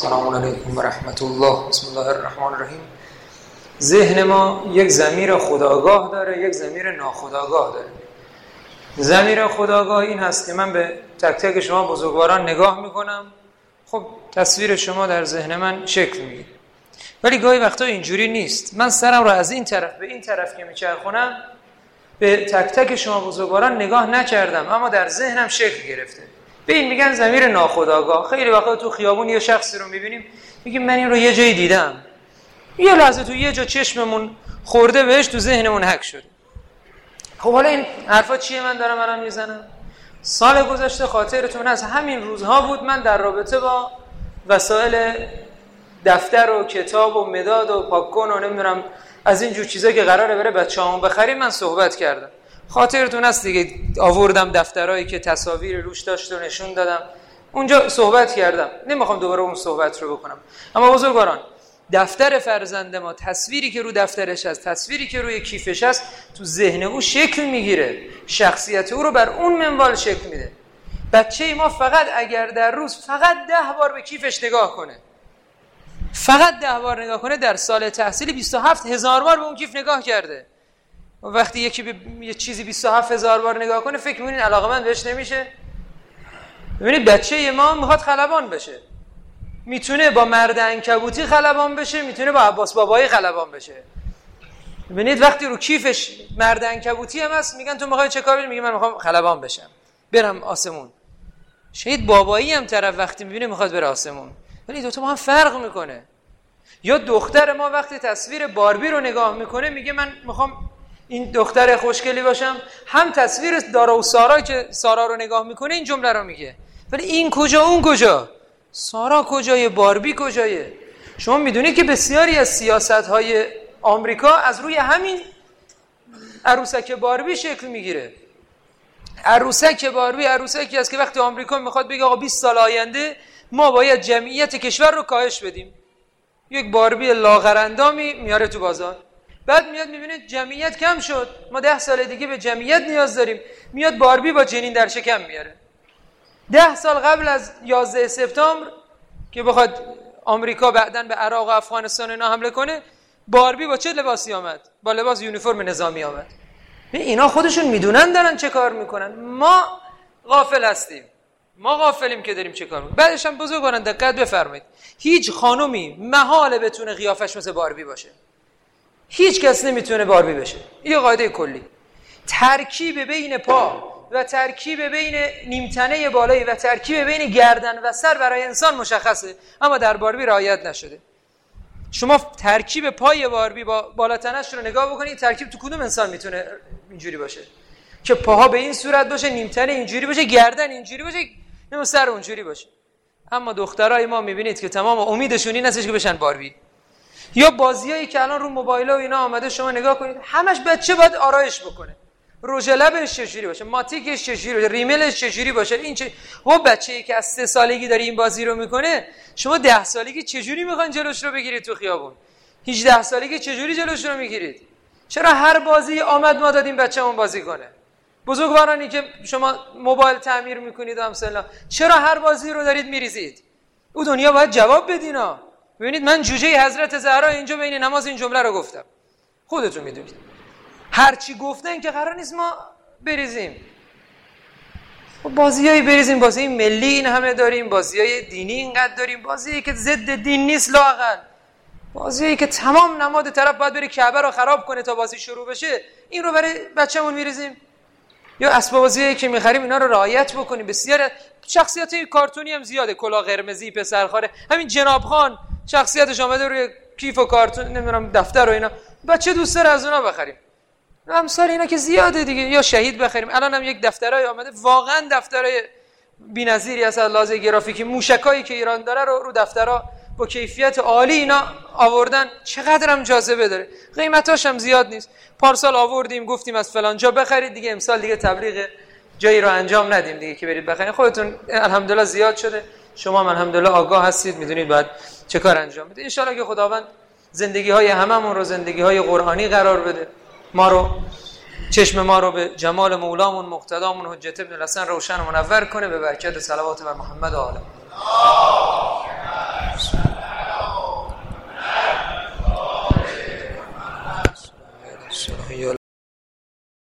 السلام علیکم و رحمت الله. بسم الله الرحمن الرحیم. ذهن ما یک ضمیر خودآگاه داره، یک ضمیر ناخودآگاه داره. ضمیر خودآگاه این هست که من به تک تک شما بزرگواران نگاه میکنم، خب تصویر شما در ذهن من شکل میگیره. ولی گاهی وقتا اینجوری نیست. من سرم رو از این طرف به این طرف که میچرخونم به تک تک شما بزرگواران نگاه نکردم، اما در ذهنم شکل گرفته. به این میگن ضمیر ناخودآگاه. خیلی وقتا تو خیابون یه شخصی رو میبینیم، میگیم من این رو یه جایی دیدم، یه لحظه تو یه جا چشممون خورده بهش، تو ذهنمون حک شده. خب حالا این حرفا چیه من دارم الان میزنم؟ سال گذشته خاطرتون هست همین روزها بود من در رابطه با وسایل دفتر و کتاب و مداد و پاکن و نمیدونم از این جور چیزا که قراره بره بچه‌هامون بخریم من صحبت کردم. خاطرتون هست دیگه، آوردم دفترایی که تصاویر روش داشت و نشون دادم، اونجا صحبت کردم. نمیخوام دوباره اون صحبت رو بکنم. اما بزرگواران، دفتر فرزند ما، تصویری که رو دفترش هست، تصویری که روی کیفش هست، تو ذهن او شکل میگیره، شخصیت او رو بر اون منوال شکل میده. بچه ما فقط اگر در روز فقط 10 بار به کیفش نگاه کنه، فقط 10 بار نگاه کنه، در سال تحصیلی 27,000 بار به اون کیف نگاه کرده. وقتی یکی به یه چیزی 27,000 بار نگاه کنه، فکر می‌کنین علاقه‌مند بهش نمیشه؟ ببینید بچه ما میخواد خلبان بشه، میتونه با مرد عنکبوتی خلبان بشه، میتونه با عباس بابایی خلبان بشه. ببینید وقتی رو کیفش مرد عنکبوتی هم هست، میگن تو میخوای چه کاری؟ میگه من میخوام خلبان بشم، برم آسمون. شاید بابایی هم طرف وقتی میبینه میخواد بره آسمون، ولی دو تا با هم فرق میکنه. یا دختر ما وقتی تصویر باربی رو نگاه میکنه، میگه من میخوام این دختر خوشگلی باشم. هم تصویر دارا و سارا که سارا رو نگاه میکنه این جمله رو میگه، ولی این کجا اون کجا؟ سارا کجای؟ باربی کجایه؟ شما میدونید که بسیاری از سیاست‌های آمریکا از روی همین عروسک باربی شکل میگیره. عروسک باربی عروسکی است که وقتی آمریکا میخواد بگه آقا 20 سال آینده ما باید جمعیت کشور رو کاهش بدیم، یک باربی لاغرندامی میاره تو بازار، بعد میاد میبینه جمعیت کم شد، ما 10 سال دیگه به جمعیت نیاز داریم، میاد باربی با جنین در شکم میاره. 10 سال قبل از 11 سپتامبر که بخواد آمریکا بعداً به عراق و افغانستان اینا حمله کنه، باربی با چه لباسی آمد؟ با لباس یونیفرم نظامی آمد. اینا خودشون میدونن دارن چه کار میکنن، ما غافل هستیم، ما غافلیم که داریم چه کار میکنیم. بعدش هم بزرگواران دقت بفرمایید، هیچ خانومی محاله بتونه قیافش مثل باربی باشه، هیچ کس نمیتونه باربی بشه. این قاعده کلی. ترکیب بین پا و ترکیب بین نیمتنه بالایی و ترکیب بین گردن و سر برای انسان مشخصه، اما در باربی رعایت نشده. شما ترکیب پای باربی با بالاتنش رو نگاه بکنید، ترکیب تو کدوم انسان میتونه اینجوری باشه که پاها به این صورت باشه، نیمتنه اینجوری باشه، گردن اینجوری باشه، نمو سر اونجوری باشه. اما دخترای ما میبینید که تمام امیدشون این هستش که بشن باربی. یا بازیایی که الان رو موبایل‌ها و اینا آمده، شما نگاه کنید همش بچه باید آرایش بکنه، رژ لبش چجوری باشه، ماتیکش چجوری باشه، ریملش چجوری باشه. این چه بچه‌ای که از 3 سالگی داره این بازی رو میکنه، شما 10 سالگی چجوری میخواین جلوش رو بگیرید تو خیابون؟ 18 سالگی چجوری جلوش رو میگیرید؟ چرا هر بازی آمد ما دادیم بچه‌مون بازی کنه؟ بزرگوارانی که شما موبایل تعمیر میکنید امثالا، چرا هر بازی رو دارید میریزید؟ او دنیا باید جواب بدینا. ببینید من جوجه حضرت زهرا اینجا بین نماز این جمله رو گفتم، خودتون میدونید. هر چی گفتن که قرار نیست ما بریزیم. بازیایی بریزیم، بازی ملی این همه داریم، بازیای دینی اینقدر داریم، بازیایی که ضد دین نیست لااقل، بازیایی که تمام نماد طرف باید بره کعبه رو خراب کنه تا بازی شروع بشه، این رو برای بچه‌مون میریزیم. یا اسباب بازیایی که می‌خریم اینا رو رعایت بکنیم. بسیار شخصیت‌های کارتونی هم زیاده، کلاه قرمزی، پسرخواره، همین جناب خان شخصیتش اومده روی کیف و کارتون نمیدونم دفتر و اینا، بچه دوست داره از اونها بخریم. امثال اینا که زیاده دیگه. یا شهید بخریم. الان هم یک دفترای آمده واقعا دفترای بی‌نظیری از لحاظ گرافیکی، موشکایی که ایران داره رو دفترها با کیفیت عالی اینا آوردن، چقدر هم جاذبه داره، قیمتاش هم زیاد نیست. پارسال آوردیم گفتیم از فلان جا بخرید دیگه، امسال دیگه تبلیغ جایی رو انجام ندیم دیگه که برید بخرید. خودتون الحمدلله زیاد شده، شما هم الحمدلله آگاه هستید، میدونید باید چه کار انجام بدید. ان شاءالله که خداوند زندگی‌های هممون رو زندگی‌های قرآنی قرار بده، ما رو چشم ما رو به جمال مولامون مقتدامون حجت ابن الحسن روشن و منور کنه، به برکت صلوات بر محمد و آله. صلاح